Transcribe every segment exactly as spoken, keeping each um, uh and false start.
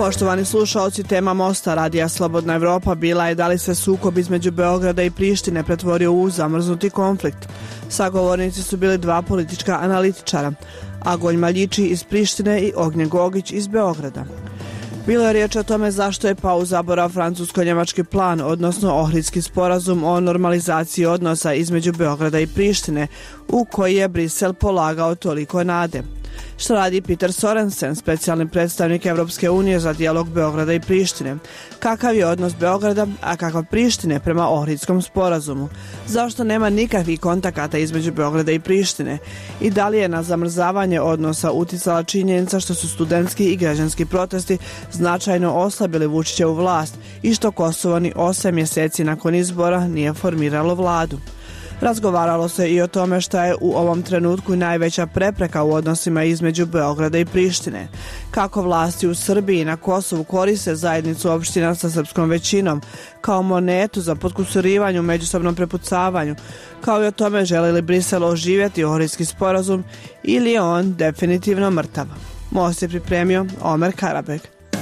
Poštovani slušaoci, tema Mosta Radija Slobodna Evropa bila je da li se sukob između Beograda i Prištine pretvorio u zamrznuti konflikt. Sagovornici su bili dva politička analitičara, Agonj Maljiči iz Prištine i Ognjen Gogić iz Beograda. Bilo je riječ o tome zašto je pao u zaborav francusko-njemački plan, odnosno Ohridski sporazum o normalizaciji odnosa između Beograda i Prištine, u koji je Brisel polagao toliko nade. Što radi Peter Sorensen, specijalni predstavnik Evropske unije za dijalog Beograda i Prištine? Kakav je odnos Beograda, a kakav Prištine prema Ohridskom sporazumu? Zašto nema nikakvih kontakata između Beograda i Prištine? I da li je na zamrzavanje odnosa uticala činjenica što su studentski i građanski protesti značajno oslabili Vučićevu vlast i što Kosovo ni osam mjeseci nakon izbora nije formiralo vladu? Razgovaralo se i o tome šta je u ovom trenutku najveća prepreka u odnosima između Beograda i Prištine. Kako vlasti u Srbiji i na Kosovu koriste zajednicu opština sa srpskom većinom kao monetu za potkusurivanje u međusobnom prepucavanju, kao i o tome želi li Brisel oživjeti Ohridski sporazum ili je on definitivno mrtav. Most je pripremio Omer Karabek.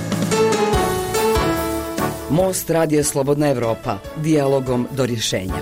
Most Radija Slobodna Evropa. Dijalogom do rješenja.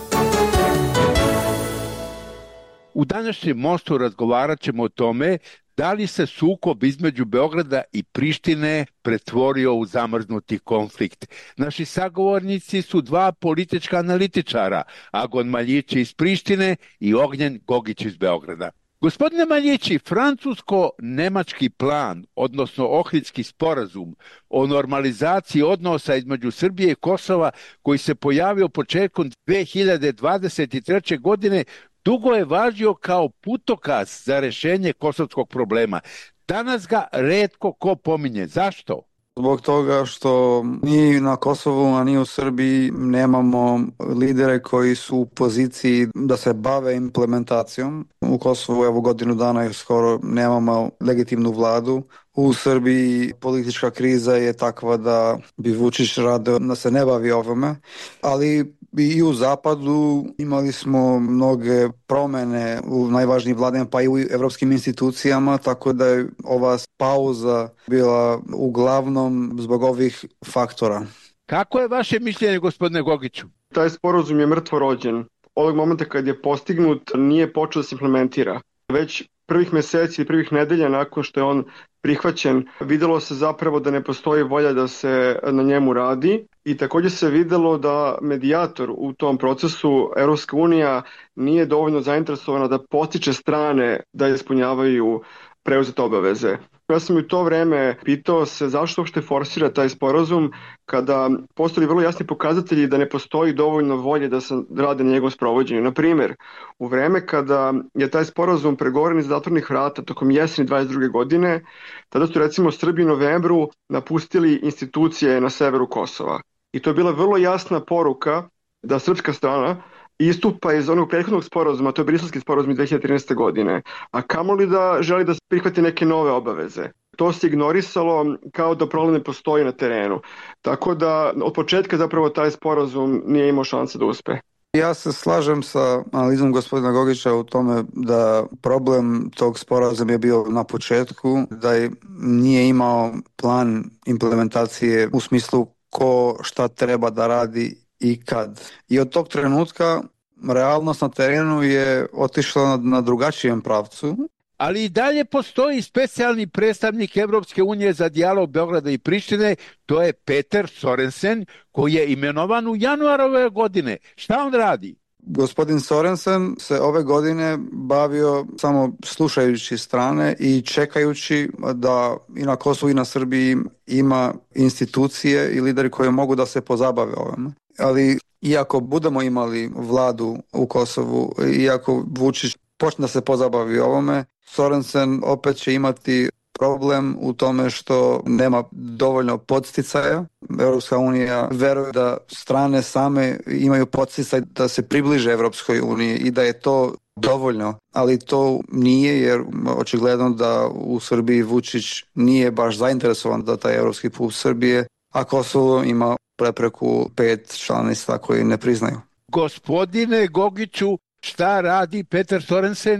U današnjem Mostu razgovarat ćemo o tome da li se sukob između Beograda i Prištine pretvorio u zamrznuti konflikt. Naši sagovornici su dva politička analitičara, Agon Maljiči iz Prištine i Ognjen Gogić iz Beograda. Gospodine Maljiči, francusko-nemački plan, odnosno Ohridski sporazum o normalizaciji odnosa između Srbije i Kosova, koji se pojavio početkom dve hiljade dvadeset treće. godine, dugo je važio kao putokaz za rješenje kosovskog problema. Danas ga retko ko pominje. Zašto? Zbog toga što ni na Kosovu, a ni u Srbiji nemamo lidere koji su u poziciji da se bave implementacijom. U Kosovu evo godinu dana još skoro nemamo legitimnu vladu. U Srbiji politička kriza je takva da bi Vučić radio da se ne bavi ovome, ali i u Zapadu imali smo mnoge promjene u najvažnijim vladama, pa i u evropskim institucijama, tako da je ova pauza bila uglavnom zbog ovih faktora. Kako je vaše mišljenje, gospodine Gogiću? Taj sporazum je mrtvo rođen. Ovog momenta kad je postignut nije počeo da se implementira. Već prvih mjeseci i prvih nedelja nakon što je on prihvaćen, vidjelo se zapravo da ne postoji volja da se na njemu radi i također se vidjelo da medijator u tom procesu, Europska unija, nije dovoljno zainteresovana da potiče strane da ispunjavaju preuzete obaveze. Ja sam u to vreme pitao se zašto uopšte forsira taj sporazum kada postoji vrlo jasni pokazatelji da ne postoji dovoljno volje da se rade na njegovom sprovođenju. Na primjer, u vreme kada je taj sporazum pregovoren iz zatvornih vrata tokom jeseni dvadeset druge. godine, tada su recimo Srbi u novembru napustili institucije na severu Kosova. I to je bila vrlo jasna poruka da srpska strana istupa iz onog prethodnog sporazuma, to je Briselski sporazum iz dve hiljade trinaeste. godine, a kamoli da želi da prihvati neke nove obaveze. To se ignorisalo kao da problem ne postoji na terenu. Tako da od početka zapravo taj sporazum nije imao šanse da uspe. Ja se slažem sa analizom gospodina Gogića u tome da problem tog sporazuma je bio na početku, da je nije imao plan implementacije u smislu ko šta treba da radi i kad. I od tog trenutka realnost na terenu je otišla na, na drugačijem pravcu. Ali i dalje postoji specijalni predstavnik Evropske unije za dijalog Beograda i Prištine, to je Peter Sorensen, koji je imenovan u januaru ove godine. Šta on radi? Gospodin Sorensen se ove godine bavio samo slušajući strane i čekajući da i na Kosovu i na Srbiji ima institucije i lideri koji mogu da se pozabave ovome. Ali iako budemo imali vladu u Kosovu, iako Vučić počne da se pozabavi ovome, Sorensen opet će imati problem u tome što nema dovoljno podsticaja. Europska unija veruje da strane same imaju podsticaj da se približe Europskoj uniji i da je to dovoljno, ali to nije jer očigledno da u Srbiji Vučić nije baš zainteresovan da taj europski put Srbije, a Kosovo ima prepreku pet članica koji ne priznaju. Gospodine Gogiću, šta radi Peter Sorensen?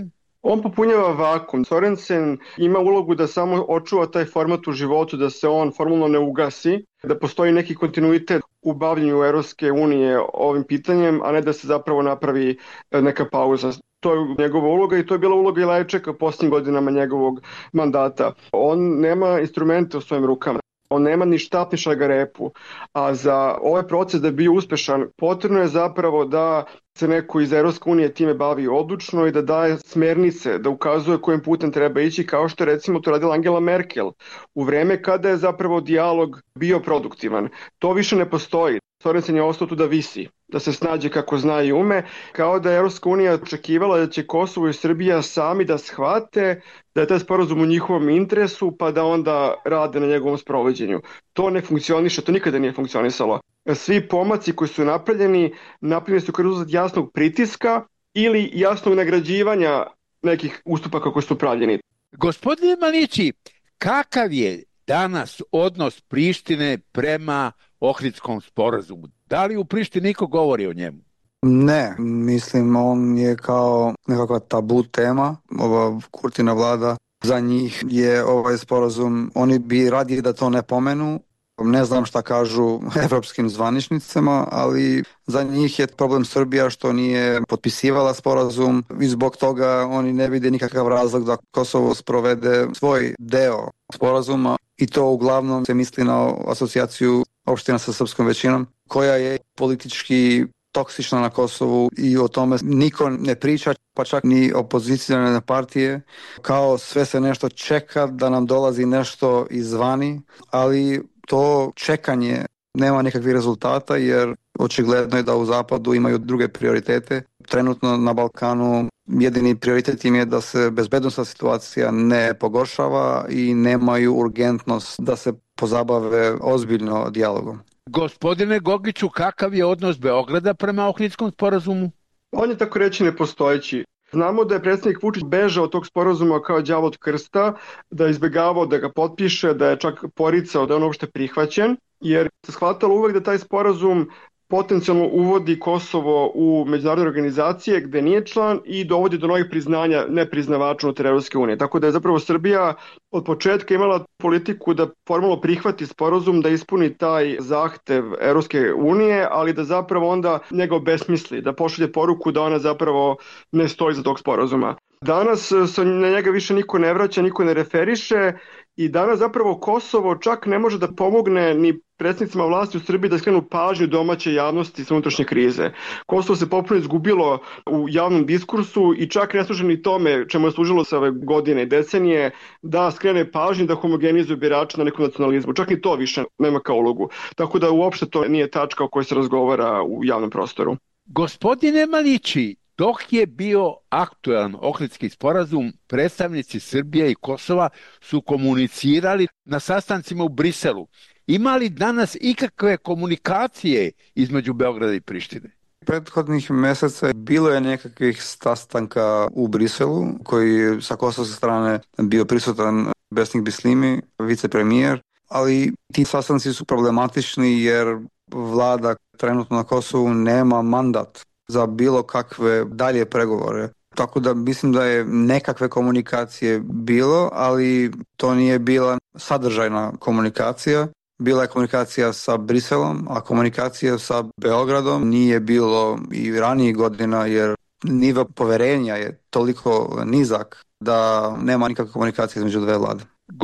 On popunjava vakum. Sorensen ima ulogu da samo očuva taj format u životu, da se on formalno ne ugasi, da postoji neki kontinuitet u bavljenju Evropske unije ovim pitanjem, a ne da se zapravo napravi neka pauza. To je njegova uloga i to je bila uloga i Lajčeka posljednjim godinama njegovog mandata. On nema instrumente u svojim rukama. On nema ni štap ni šargarepu, a za ovaj proces da bi bio uspešan potrebno je zapravo da se neko iz Evropske unije time bavi odlučno i da daje smernice, da ukazuje kojim putem treba ići, kao što je recimo to radila Angela Merkel u vreme kada je zapravo dijalog bio produktivan. To više ne postoji. Sorensen je ostao tu da visi, da se snađe kako zna i ume, kao da je Evropska unija očekivala da će Kosovo i Srbija sami da shvate da je taj sporazum u njihovom interesu, pa da onda rade na njegovom sprovođenju. To ne funkcioniše, to nikada nije funkcionisalo. Svi pomaci koji su napravljeni, napravljeni su kao rezultat jasnog pritiska ili jasnog nagrađivanja nekih ustupaka koji su pravljeni. Gospodine Malići, kakav je danas odnos Prištine prema Ohridskom sporazumu? Da li u Prištini niko govori o njemu? Ne, mislim on je kao nekakva tabu tema, ova Kurtina vlada, za njih je ovaj sporazum, oni bi radije da to ne pomenu. Ne znam šta kažu evropskim zvaničnicama, ali za njih je problem Srbija što nije potpisivala sporazum i zbog toga oni ne vide nikakav razlog da Kosovo sprovede svoj deo sporazuma i to uglavnom se misli na asocijaciju opština sa srpskom većinom koja je politički toksična na Kosovu i o tome niko ne priča, pa čak ni opozicijone partije, kao sve se nešto čeka da nam dolazi nešto izvani, ali to čekanje nema nikakvih rezultata jer očigledno je da u zapadu imaju druge prioritete. Trenutno na Balkanu jedini prioritet im je da se bezbednosna situacija ne pogoršava i nemaju urgentnost da se pozabave ozbiljno dijalogom. Gospodine Gogiću, kakav je odnos Beograda prema Ohridskom sporazumu? On je tako reći nepostojeći. Znamo da je predsjednik Vučić bežao od tog sporazuma kao đavo od krsta, da je izbegavao da ga potpiše, da je čak poricao da je on uopšte prihvaćen, jer se shvatalo uvek da taj sporazum potencijalno uvodi Kosovo u međunarodne organizacije gde nije član i dovodi do novih priznanja nepriznavača unutar Evropske unije. Tako da je zapravo Srbija od početka imala politiku da formalno prihvati sporazum, da ispuni taj zahtev Evropske unije, ali da zapravo onda njega obesmisli, da pošalje poruku da ona zapravo ne stoji za tog sporazuma. Danas se na njega više niko ne vraća, niko ne referiše i danas zapravo Kosovo čak ne može da pomogne ni predsjednicima vlasti u Srbiji da skrenu pažnju domaće javnosti sa unutrašnje krize. Kosovo se potpuno izgubilo u javnom diskursu i čak ne služi ni tome čemu je služilo se ove godine i decenije da skrene pažnju da homogenizuje birače na nekom nacionalizmu. Čak ni to više nema kao ulogu. Tako da uopšte to nije tačka o kojoj se razgovara u javnom prostoru. Gospodine Malići, dok je bio aktualan Ohridski sporazum, predstavnici Srbije i Kosova su komunicirali na sastancima u Briselu. Ima li danas ikakve komunikacije između Beograda i Prištine? Prethodnih meseca bilo je nekakvih sastanka u Briselu, koji je sa kosovske strane bio prisutan Besnik Bislimi, vicepremijer, ali ti sastanci su problematični jer vlada trenutno na Kosovu nema mandat za bilo kakve dalje pregovore. Tako da mislim da je nekakve komunikacije bilo, ali to nije bila sadržajna komunikacija. Bila je komunikacija sa Briselom, a komunikacija sa Beogradom nije bilo i ranijih godina jer nivo poverenja je toliko nizak da nema nikakve komunikacije između dve vlade.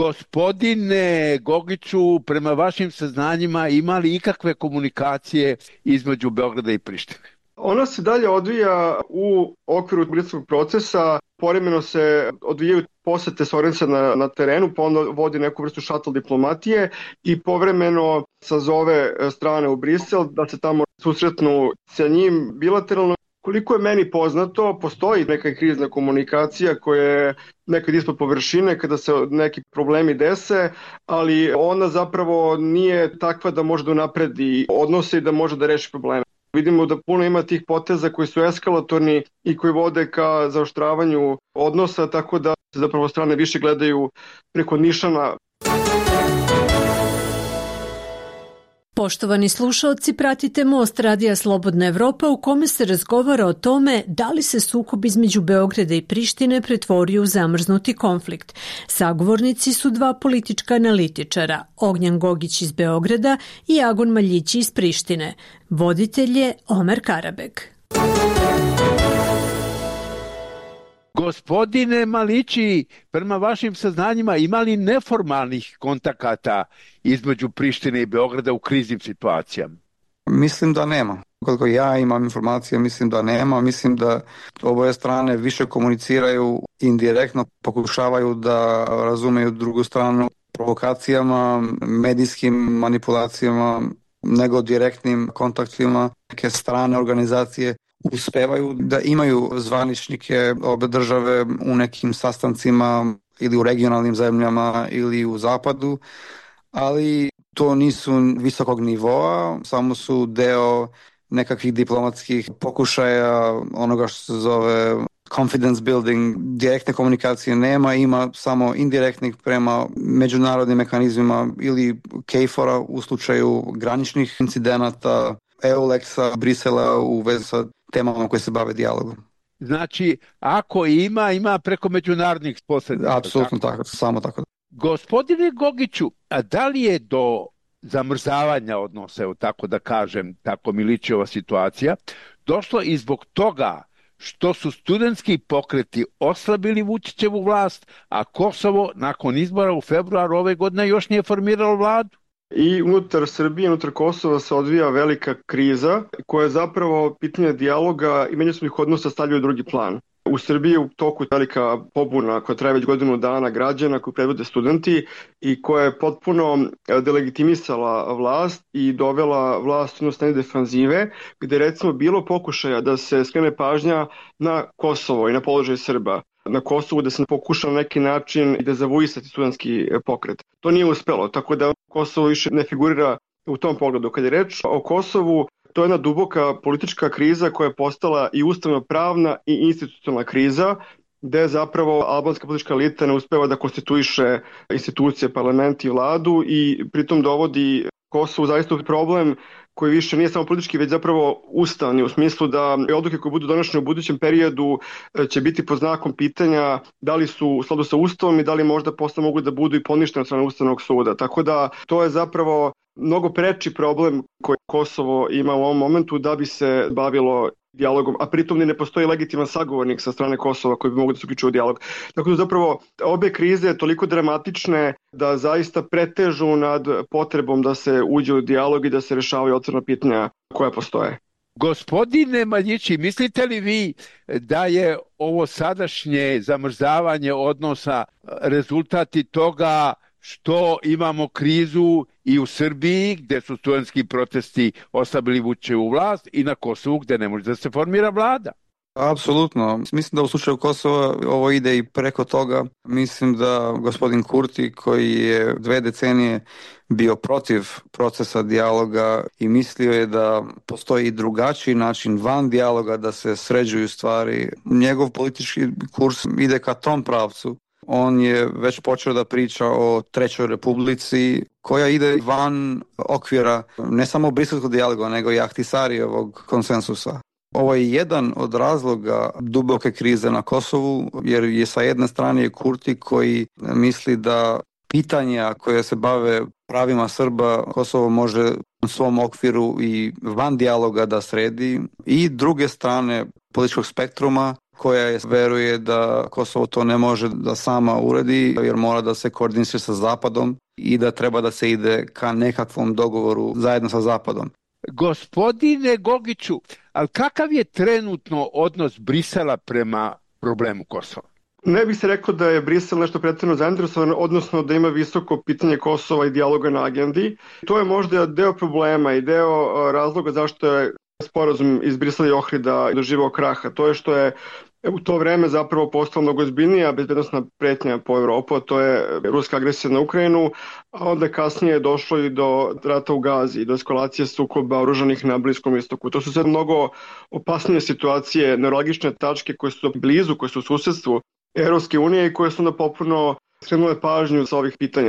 Gospodine Gogiću, prema vašim saznanjima ima li ikakve komunikacije između Beograda i Prištine? Ona se dalje odvija u okviru briselskog procesa, povremeno se odvijaju posete Sorensena na, na terenu, pa onda vodi neku vrstu šatl diplomatije i povremeno sazove strane u Brisel da se tamo susretnu sa njim bilateralno. Koliko je meni poznato, postoji neka krizna komunikacija koja je nekad ispod površine kada se neki problemi dese, ali ona zapravo nije takva da može da unapredi odnose i da može da reši probleme. Vidimo da puno ima tih poteza koji su eskalatorni i koji vode ka zaoštravanju odnosa, tako da se zapravo strane više gledaju preko nišana. Poštovani slušaoci, pratite Most Radija Slobodna Evropa u kome se razgovara o tome da li se sukob između Beograda i Prištine pretvorio u zamrznuti konflikt. Sagovornici su dva politička analitičara, Ognjan Gogić iz Beograda i Agon Maljići iz Prištine. Voditelj je Omer Karabeg. Gospodine Malići, prema vašim saznanjima ima li neformalnih kontakata između Prištine i Beograda u kriznim situacijama? Mislim da nema. Koliko ja imam informacije, mislim da nema. Mislim da oboje strane više komuniciraju indirektno, pokušavaju da razumeju drugu stranu provokacijama, medijskim manipulacijama, nego direktnim kontaktima. Neke strane organizacije uspevaju da imaju zvaničnike obe države u nekim sastancima ili u regionalnim zemljama ili u zapadu, ali to nisu visokog nivoa, samo su deo nekakvih diplomatskih pokušaja, onoga što se zove confidence building. Direktne komunikacije nema, ima samo indirektnih prema međunarodnim mehanizmima ili K F O R-a u slučaju graničnih incidenata, EULEX-a, Brisela u vezi sa temama koje se bave dijalogom. Znači, ako ima, ima preko međunarodnih posrednika. Apsolutno tako, tako, samo tako. Gospodine Gogiću, a da li je do zamrzavanja odnosa, evo tako da kažem, tako mi liči ova situacija, došlo i zbog toga što su studentski pokreti oslabili Vučićevu vlast, a Kosovo nakon izbora u februaru ove godine još nije formiralo vladu? I unutar Srbije, unutar Kosova se odvija velika kriza koja je zapravo pitanje dijaloga i međusobnih odnosa stavlja u drugi plan. U Srbiji je u toku velika pobuna koja traje već godinu dana građana koju predvode studenti i koja je potpuno delegitimisala vlast i dovela vlast u stanje defanzive, gde recimo bilo pokušaja da se skrene pažnja na Kosovo i na položaj Srba. Na Kosovu da se pokuša na neki način dezavuisati studentski pokret. To nije uspelo, tako da Kosovo više ne figurira u tom pogledu. Kad je reč o Kosovu, to je jedna duboka politička kriza koja je postala i ustavno-pravna i institucionalna kriza, gde zapravo albanska politička elita ne uspeva da konstituiše institucije, parlament i vladu i pritom dovodi Kosovo zaista u problem koji više nije samo politički, već zapravo ustavni, u smislu da odluke koje budu donošene u budućem periodu će biti pod znakom pitanja da li su u skladu sa ustavom i da li možda posle mogu da budu i poništene od strane Ustavnog suda. Tako da to je zapravo mnogo preči problem koji Kosovo ima u ovom momentu da bi se bavilo dijalogom, a pritom ni ne postoji legitiman sagovornik sa strane Kosova koji bi mogu da se uključuju u dijalog. Tako da zapravo obe krize toliko dramatične da zaista pretežu nad potrebom da se uđe u dijalog i da se rešavaju otvorena pitanja koja postoje. Gospodine Maljići, mislite li vi da je ovo sadašnje zamrzavanje odnosa rezultati toga što imamo krizu i u Srbiji gde su studentski protesti oslabili Vučićevu vlast i na Kosovu gde ne može da se formira vlada? Apsolutno. Mislim da u slučaju Kosova ovo ide i preko toga. Mislim da gospodin Kurti koji je dve decenije bio protiv procesa dijaloga i mislio je da postoji i drugačiji način van dijaloga da se sređuju stvari. Njegov politički kurs ide ka tom pravcu. On je već počeo da priča o Trećoj republici koja ide van okvira ne samo briselskog dijaloga nego i Ahtisarijevog konsensusa. Ovo je jedan od razloga duboke krize na Kosovu jer je sa jedne strane Kurti koji misli da pitanja koje se bave pravima Srba Kosovo može u svom okviru i van dijaloga da sredi i druge strane političkog spektruma koja je veruje da Kosovo to ne može da sama uredi jer mora da se koordiniše sa Zapadom i da treba da se ide ka nekakvom dogovoru zajedno sa Zapadom. Gospodine Gogiću, ali kakav je trenutno odnos Brisela prema problemu Kosova? Ne bih se rekao da je Brisel nešto pretjerano zainteresovan, odnosno da ima visoko pitanje Kosova i dijaloga na agendi. To je možda deo problema i deo razloga zašto je sporazum iz Brisela i Ohrida doživao kraha. To je što je u to vreme zapravo postala mnogo ozbiljnija bezbednosna pretnja po Evropu, to je ruska agresija na Ukrajinu, a onda kasnije je došlo i do rata u Gazi, do eskalacije sukoba oružanih na Bliskom istoku. To su sad mnogo opasnije situacije, neuralgične tačke koje su blizu, koje su u susedstvu Evropske unije i koje su onda popuno skrenule pažnju sa ovih pitanja.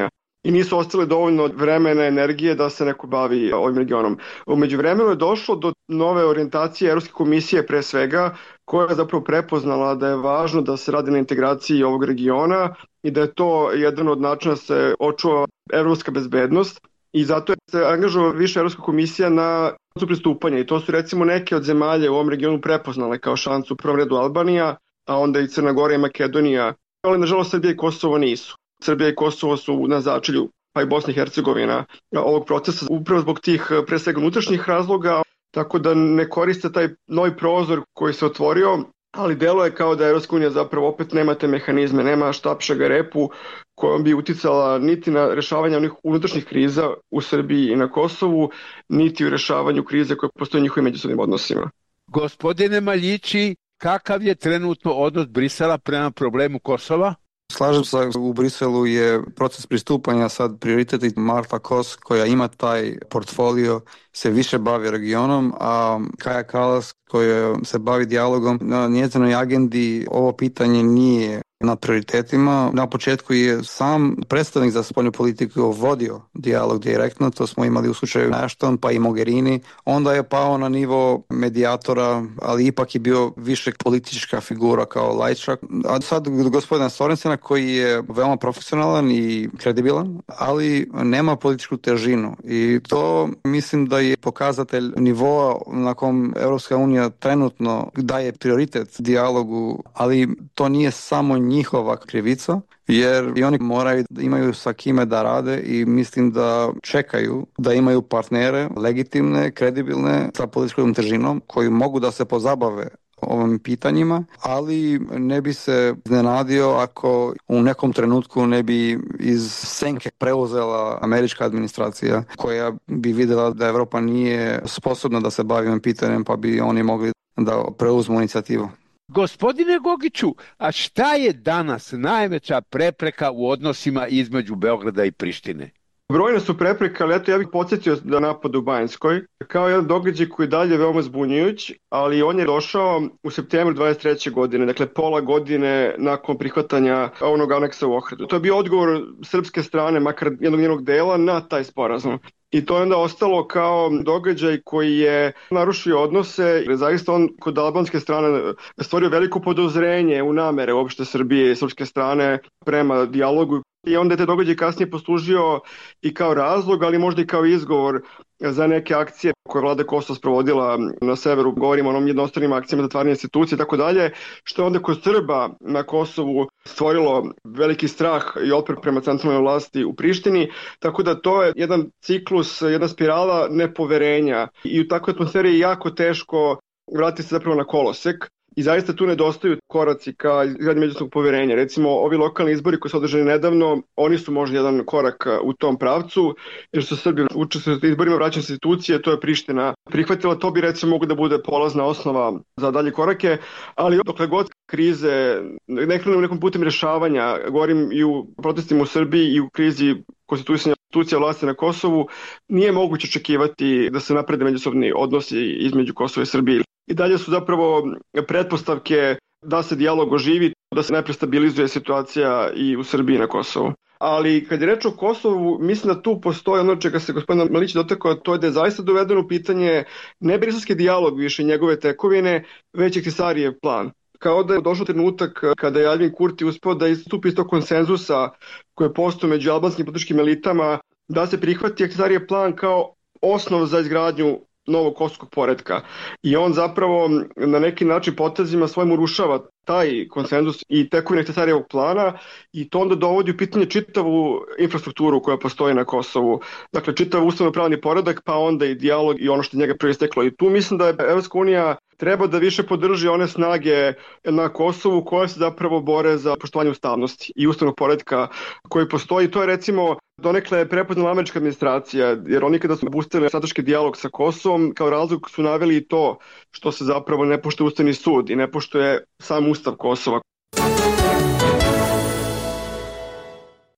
i nisu ostale dovoljno vremena, energije da se neko bavi ovim regionom. U međuvremenu je došlo do nove orijentacije Evropske komisije pre svega, koja je zapravo prepoznala da je važno da se radi na integraciji ovog regiona i da je to jedan od načina da se očuva evropska bezbednost. I zato je se angažovao više Evropska komisija na šansu pristupanja i to su recimo neke od zemalja u ovom regionu prepoznale kao šansu, u prvom redu Albanija, a onda i Crna Gora i Makedonija, ali nažalost Srbija i Kosovo nisu. Srbija i Kosovo su na začelju, pa i Bosna i Hercegovina ovog procesa upravo zbog tih pre svega unutrašnjih razloga, tako da ne koriste taj novi prozor koji se otvorio, ali delo je kao da Evropska unija zapravo opet nema te mehanizme, nema štapšaga repu kojom bi uticala niti na rešavanje onih unutrašnjih kriza u Srbiji i na Kosovu, niti u rešavanju krize koje postoje u njihovim međusobnim odnosima. Gospodine Maljići, kakav je trenutno odnos Brisela prema problemu Kosova? Slažem se, u Briselu je proces pristupanja sad prioritet i Marta Kos koja ima taj portfolio se više bavi regionom, a Kaja Kallas koja se bavi dijalogom na njezinoj agendi ovo pitanje nije na prioritetima. Na početku je sam predstavnik za spoljnu politiku vodio dijalog direktno, to smo imali u slučaju Ashton pa i Mogherini, onda je pao na nivo medijatora, ali ipak je bio više politička figura kao lajčak. A sad gospodina Sorensena koji je veoma profesionalan i kredibilan, ali nema političku težinu i to mislim da je pokazatelj nivoa na kom Evropska unija trenutno daje prioritet dijalogu, ali to nije samo njihova krivica, jer i oni moraju da imaju sa kime da rade i mislim da čekaju da imaju partnere legitimne, kredibilne sa političkom težinom koji mogu da se pozabave ovim pitanjima, ali ne bi se iznenadio ako u nekom trenutku ne bi iz senke preuzela američka administracija koja bi vidjela da Evropa nije sposobna da se bavi ovim pitanjem pa bi oni mogli da preuzmu inicijativu. Gospodine Gogiću, a šta je danas najveća prepreka u odnosima između Beograda i Prištine? Brojne su prepreke, ali eto ja bih podsjetio da napad u Banjskoj kao jedan događaj koji dalje veoma zbunjujuć, ali on je došao u septembru dvadeset treće godine, dakle pola godine nakon prihvatanja onog aneksa u Ohridu. To je bio odgovor srpske strane, makar jednog njenog dela, na taj sporazum. I to je onda ostalo kao događaj koji je narušio odnose, jer zaista on kod albanske strane stvorio veliko podozrenje u namere uopšte Srbije i srpske strane prema dijalogu. I onda je te događaj kasnije poslužio i kao razlog, ali možda i kao izgovor za neke akcije koje je vlada Kosova sprovodila na severu, govorimo o onom jednostranim akcijama zatvaranja institucije i tako dalje, što je onda kod Srba na Kosovu stvorilo veliki strah i otpor prema centralnoj vlasti u Prištini, tako da to je jedan ciklus, jedna spirala nepoverenja i u takvoj atmosferi je jako teško vratiti se zapravo na kolosek. I zaista tu nedostaju koraci ka izgradnji međusobnog poverenja. Recimo, ovi lokalni izbori koji su održani nedavno, oni su možda jedan korak u tom pravcu, jer su Srbi učestvovali u izborima vraćanja institucije, to je Priština prihvatila, to bi recimo mogu da bude polazna osnova za dalje korake, ali dokle god krize ne krenu nekom putem rješavanja, govorim i u protestima u Srbiji i u krizi konstituisanja institucija vlasti na Kosovu, nije moguće očekivati da se naprede međusobni odnosi između Kosova i Srbije. I dalje su zapravo pretpostavke da se dijalog oživi, da se najpre stabilizuje situacija i u Srbiji i na Kosovu. Ali kad je reč o Kosovu, mislim da tu postoji ono čega se gospodin Malić dotakao, to je da je zaista dovedeno u pitanje ne briselski dijalog više njegove tekovine, već Ahtisarijev plan. Kao da je došao trenutak kada je Aljbin Kurti uspeo da istupi iz tog konsenzusa koje postoji među albanskim političkim elitama, da se prihvati Ahtisarijev plan kao osnov za izgradnju novog kosovskog poretka. I on zapravo na neki način potezima svojim urušava taj konsenzus i tekovine Ahtisarijevog plana i to onda dovodi u pitanje čitavu infrastrukturu koja postoji na Kosovu. Dakle, čitav ustavno-pravni poredak, pa onda i dijalog i ono što njega proisteklo. I tu mislim da je Evropska unija treba da više podrži one snage na Kosovu koje se zapravo bore za poštovanje ustavnosti i ustavnog poretka koji postoji. To je recimo donekle prepoznala američka administracija, jer oni kada su obustavili strateški dijalog sa Kosovom, kao razlog su naveli i to što se zapravo ne poštuje Ustavni sud i ne poštuje sam Ustav Kosova.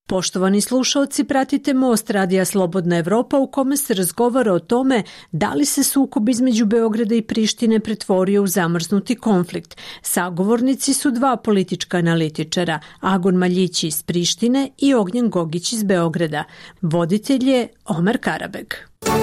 Poštovani slušalci, pratite Most Radija Slobodna Evropa u kome se razgovara o tome da li se sukob između Beograda i Prištine pretvorio u zamrznuti konflikt. Sagovornici su dva politička analitičara, Agon Maljić iz Prištine i Ognjen Gogić iz Beograda. Voditelj je Omer Karabeg.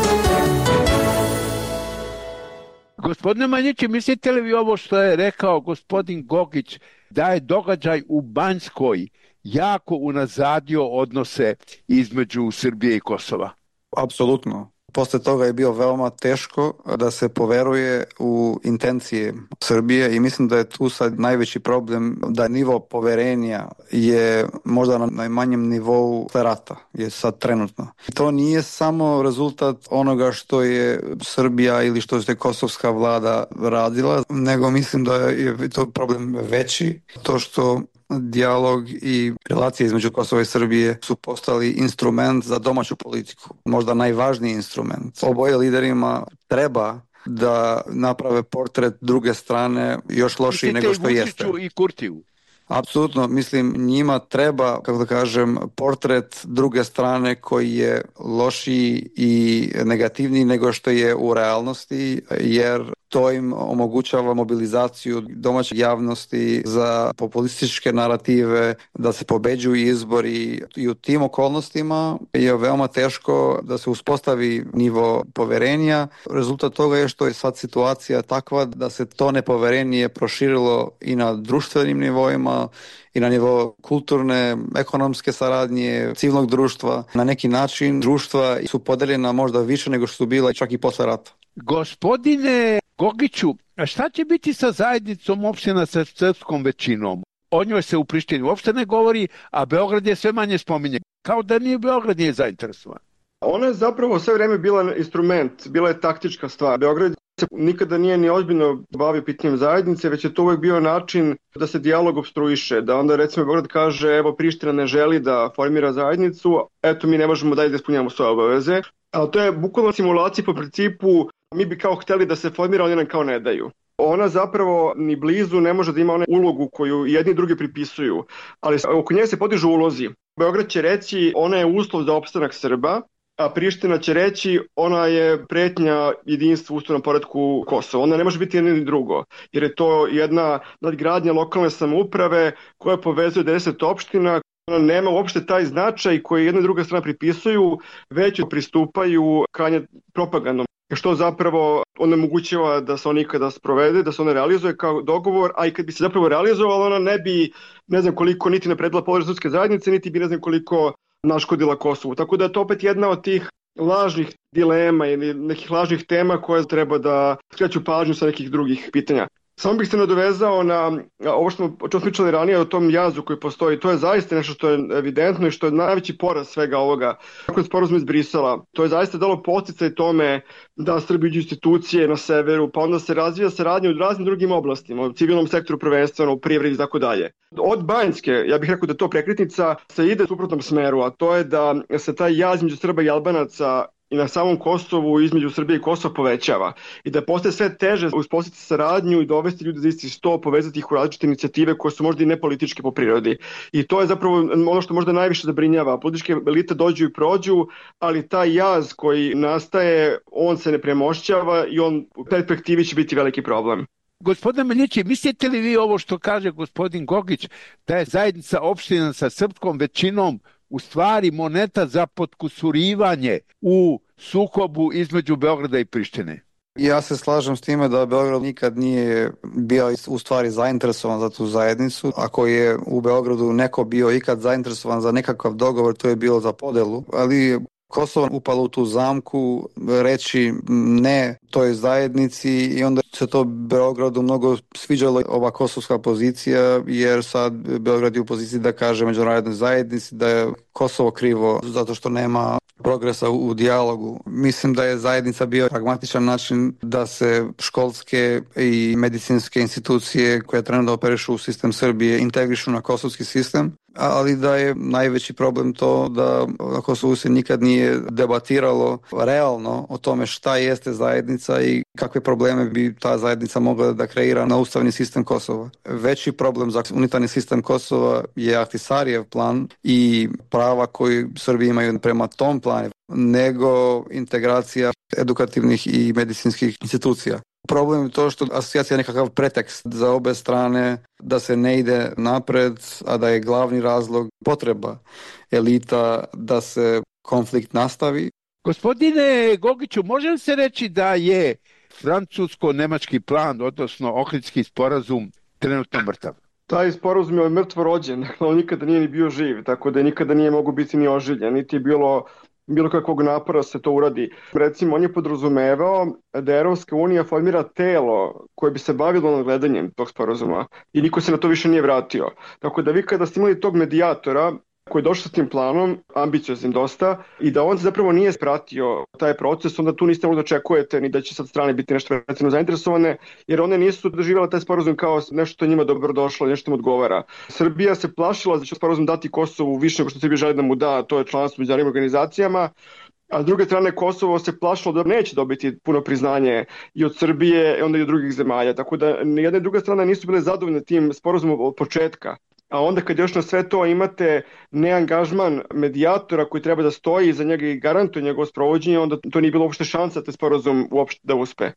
Gospodine Maljić, mislite li vi ovo što je rekao gospodin Gogić, da je događaj u Banjskoj jako unazadio odnose između Srbije i Kosova? Apsolutno. Posle toga je bio veoma teško da se poveruje u intencije Srbije i mislim da je tu sad najveći problem da nivo poverenja je možda na najmanjem nivou rata, je sad trenutno. To nije samo rezultat onoga što je Srbija ili što je kosovska vlada radila, nego mislim da je to problem veći. To što dijalog i relacije između Kosova i Srbije su postali instrument za domaću politiku, možda najvažniji instrument. Oboje liderima treba da naprave portret druge strane još lošiji nego što jeste. I Kurtiju. Apsolutno, mislim, njima treba, kako da kažem, portret druge strane koji je lošiji i negativniji nego što je u realnosti, jer to im omogućava mobilizaciju domaće javnosti za populističke narative, da se pobeđuju izbori i u tim okolnostima je veoma teško da se uspostavi nivo poverenja. Rezultat toga je što je sad situacija takva da se to nepoverenje proširilo i na društvenim nivoima i na nivo kulturne, ekonomske saradnje, civilnog društva. Na neki način društva su podeljena možda više nego što su bila čak i posle rata. Gospodine Gogiću, a šta će biti sa zajednicom opština sa srpskom većinom? O njoj se u Prištini uopšte ne govori, a Beograd je sve manje spominje. Kao da nije Beograd nije zainteresovan. Ona je zapravo sve vreme bila instrument, bila je taktička stvar. Beograd se nikada nije ni ozbiljno bavio pitanjem zajednice, već je to uvek bio način da se dijalog opstruiše, da onda recimo Beograd kaže evo Priština ne želi da formira zajednicu, eto mi ne možemo dalje da ispunjamo svoje obaveze. Ali to je bukvalno simulacija po principu mi bi kao hteli da se formira, oni nam kao ne daju. Ona zapravo ni blizu ne može da ima onu ulogu koju jedni i drugi pripisuju, ali oko nje se podižu ulozi. Beograd će reći ona je uslov za opstanak Srba, a Priština će reći ona je pretnja jedinstvu ustavnom poretku Kosova. Ona ne može biti jedno ni drugo, jer je to jedna nadgradnja lokalne samouprave koja povezuje deset opština. Ona nema uopšte taj značaj koji jedna i druga strana pripisuju, već pristupaju krajnje propagandom, što zapravo onemogućava da se on ikada sprovede, da se ona realizuje kao dogovor, a i kad bi se zapravo realizovala, ona ne bi, ne znam koliko, niti napredila položaj srpske zajednice, niti bi ne znam koliko naškodila Kosovu. Tako da je to opet jedna od tih lažnih dilema ili nekih lažnih tema koje treba da skreću pažnju sa nekih drugih pitanja. Samo bih se nadovezao na ovo što smo često pričali ranije o tom jazu koji postoji. To je zaista nešto što je evidentno i što je najveći poraz svega ovoga. Kako je sporazum iz Brisela, to je zaista dalo podsticaj tome da Srbi uđu institucije na severu, pa onda se razvija saradnja u raznim drugim oblastima, u civilnom sektoru prvenstveno, u privredi i tako dalje. Od Banjske, ja bih rekao da to prekretnica se ide u suprotnom smeru, a to je da se taj jaz među Srba i Albanaca i na samom Kosovu između Srbije i Kosova povećava i da postaje sve teže uspostaviti saradnju i dovesti ljude za isti sto, povezati ih u različite inicijative koje su možda i nepolitičke po prirodi. I to je zapravo ono što možda najviše zabrinjava. Političke elite dođu i prođu, ali taj jaz koji nastaje, on se ne premošćava i on u perspektivi će biti veliki problem. Gospodine Maljić, mislite li vi ovo što kaže gospodin Gogić, da je zajednica opština sa srpskom većinom u stvari moneta za potkusurivanje u sukobu između Beograda i Prištine? Ja se slažem s time da Beograd nikad nije bio u stvari zainteresovan za tu zajednicu. Ako je u Beogradu neko bio ikad zainteresovan za nekakav dogovor, to je bilo za podelu, ali Kosovo upalo u tu zamku reći ne toj zajednici i onda se to Beogradu mnogo sviđalo ova kosovska pozicija, jer sad Beograd je u poziciji da kaže međunarodnoj zajednici da je Kosovo krivo zato što nema progresa u, u dijalogu. Mislim da je zajednica bio pragmatičan način da se školske i medicinske institucije koje trenutno operišu u sistem Srbije integrišu na kosovski sistem ali da je najveći problem to da na Kosovu se nikad nije debatiralo realno o tome šta jeste zajednica i kakve probleme bi ta zajednica mogla da kreira na ustavni sistem Kosova. Veći problem za unitarni sistem Kosova je Ahtisarijev plan i prava koji Srbi imaju prema tom planu, nego integracija edukativnih i medicinskih institucija. Problem je to što asocijacija je nekakav pretekst za obe strane da se ne ide napred, a da je glavni razlog potreba elita da se konflikt nastavi. Gospodine Gogiću, može li se reći da je francusko-nemački plan, odnosno Ohridski sporazum, trenutno mrtav? Taj sporazum je mrtvo rođen, on nikada nije ni bio živ, tako da nikada nije mogu biti ni oživljen, niti je bilo bilo kakvog napora se to uradi. Recimo, on je podrazumevao da Evropska unija formira telo koje bi se bavilo nadgledanjem tog sporazuma i niko se na to više nije vratio. Tako da vi kada ste imali tog medijatora koji je došao s tim planom, ambicioznim dosta, i da on zapravo nije pratio taj proces, onda tu niste mogli da očekujete ni da će sad strane biti nešto recimo zainteresovane, jer one nisu doživjela taj sporazum kao nešto što njima dobro došlo, nešto im odgovara. Srbija se plašila da će sporazum dati Kosovu više nego što Srbija želi da mu da, to je članstvo u međunarodnim organizacijama, a s druge strane Kosovo se plašilo da neće dobiti puno priznanje i od Srbije i onda i od drugih zemalja, tako da ni jedna i druga strana nisu bile zadovoljne tim sporazumom od početka. A onda kad još na sve to imate neangažman medijatora koji treba da stoji iza njega i garantuje njegovo sprovođenje, onda to nije bilo uopšte šansa da sporazum uopšte da uspe.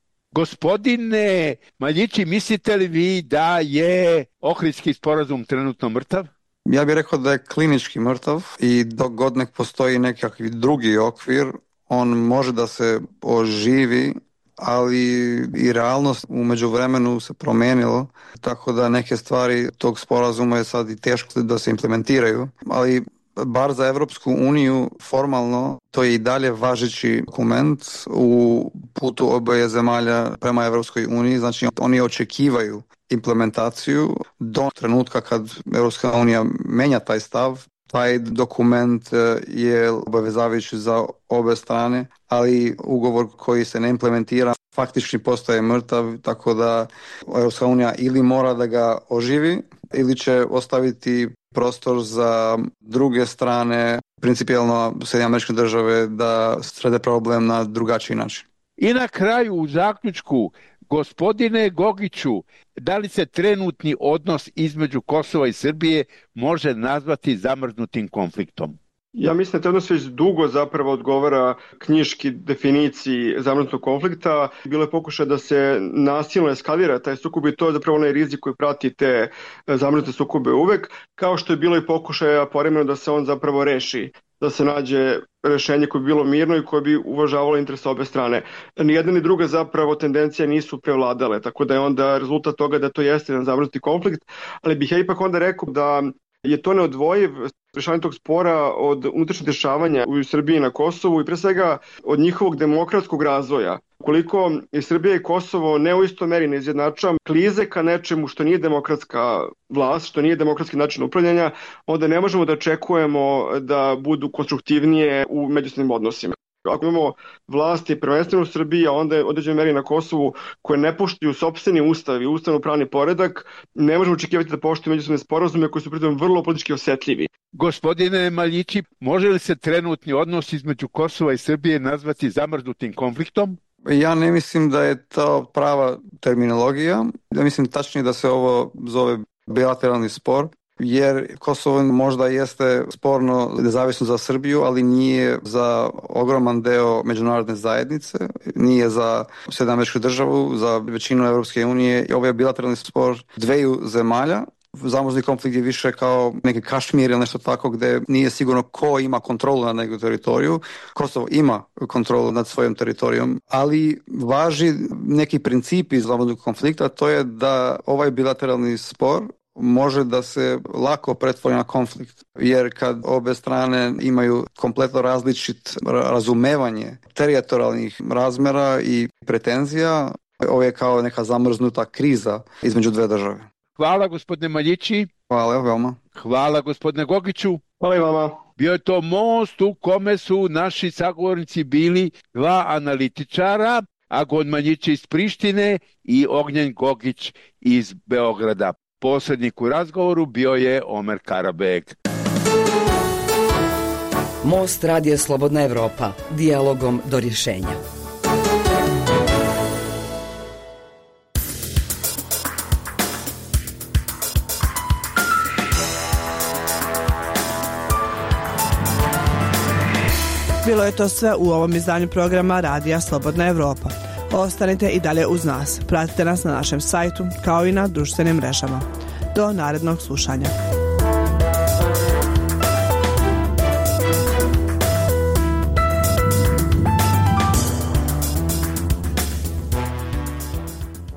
Gospodine Maljići, mislite li vi da je Ohridski sporazum trenutno mrtav? Ja bih rekao da je klinički mrtav i dok god nek postoji nekakvi drugi okvir, on može da se oživi, ali i realnost u međuvremenu se promenilo, tako da neke stvari tog sporazuma je sad i teško da se implementiraju, ali bar za Evropsku uniju formalno to je i dalje važeći dokument u putu oboje zemalja prema Evropskoj uniji, znači oni očekivaju implementaciju do trenutka kad Evropska unija menja taj stav. Taj dokument je obavezavajući za obe strane, ali ugovor koji se ne implementira faktički postaje mrtav, tako da Evropska unija ili mora da ga oživi ili će ostaviti prostor za druge strane, principijelno Sjedinjene Američke Države, da srede problem na drugačiji način. I na kraju u zaključku, gospodine Gogiću, da li se trenutni odnos između Kosova i Srbije može nazvati zamrznutim konfliktom? Ja mislim da te odnos već dugo zapravo odgovara knjiški definiciji zamrznutog konflikta. Bilo je pokušaj da se nasilno eskalira taj sukob i to je zapravo onaj rizik koji prati te zamrznute sukobe uvek, kao što je bilo i pokušaja povremeno da se on zapravo reši, da se nađe rešenje koje bi bilo mirno i koje bi uvažavalo interese obe strane. Nijedna ni druga zapravo tendencija nisu prevladale, tako da je onda rezultat toga da to jeste jedan zamrznuti konflikt, ali bih ja ipak onda rekao da je to neodvojiv rešavanje tog spora od unutrašnjih dešavanja u Srbiji na Kosovu i pre svega od njihovog demokratskog razvoja. Ukoliko je Srbija i Kosovo ne u istoj meri ne izjednačava klize ka nečemu što nije demokratska vlast, što nije demokratski način upravljanja, onda ne možemo da očekujemo da budu konstruktivnije u međusobnim odnosima. Ako imamo vlasti prvenstveno u Srbiji, a onda je određenoj meri na Kosovu koje ne poštuju sopstveni ustav i ustavno-pravni poredak, ne možemo očekivati da poštuju međusobne sporazume koji su pritom vrlo politički osjetljivi. Gospodine Maljići, može li se trenutni odnos između Kosova i Srbije nazvati zamrznutim konfliktom? Ja ne mislim da je to prava terminologija. Ja mislim tačnije da se ovo zove bilateralni spor, jer Kosovo možda jeste sporno nezavisno za Srbiju, ali nije za ogroman deo međunarodne zajednice, nije za Sjedinjene Američke Države, za većinu Evropske unije. Ovo je bilateralni spor dveju zemalja. Zamrzni konflikt je više kao neki Kašmir ili nešto tako gde nije sigurno ko ima kontrolu nad neku teritoriju. Kosovo ima kontrolu nad svojim teritorijom, ali važi neki principi zamrznog konflikta, to je da ovaj bilateralni spor može da se lako pretvori na konflikt, jer kad obe strane imaju kompletno različit razumevanje teritorijalnih razmera i pretenzija, ovo je kao neka zamrznuta kriza između dve države. Hvala gospodine Maljići. Hvala veoma. Hvala gospodine Gogiću. Hvala i vama. Bio je to most u kome su naši sagovornici bili dva analitičara, Agon Maljići iz Prištine i Ognjen Gogić iz Beograda. posrednik u razgovoru bio je Omer Karabek. Most Radija Slobodna Evropa, dijalogom do rješenja. Bilo je to sve u ovom izdanju programa Radija Slobodna Evropa. Ostanite i dalje uz nas. Pratite nas na našem sajtu kao i na društvenim mrežama. Do narednog slušanja.